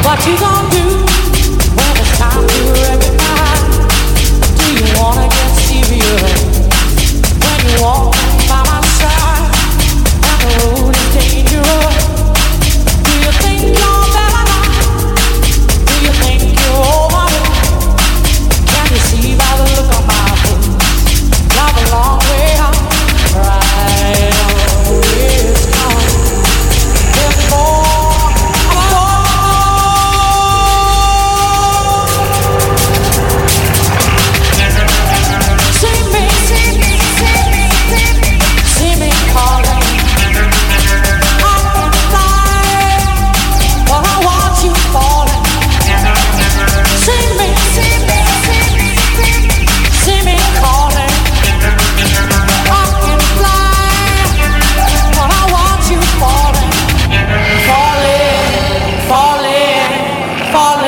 What you gonna do when it's time to recognize? Do you wanna get serious when you walk by my side and the road is dangerous? Do you think you're better now? Do you think you're over it? Can you see by the look on my face? Love a long way out, right away it's gone. Before falling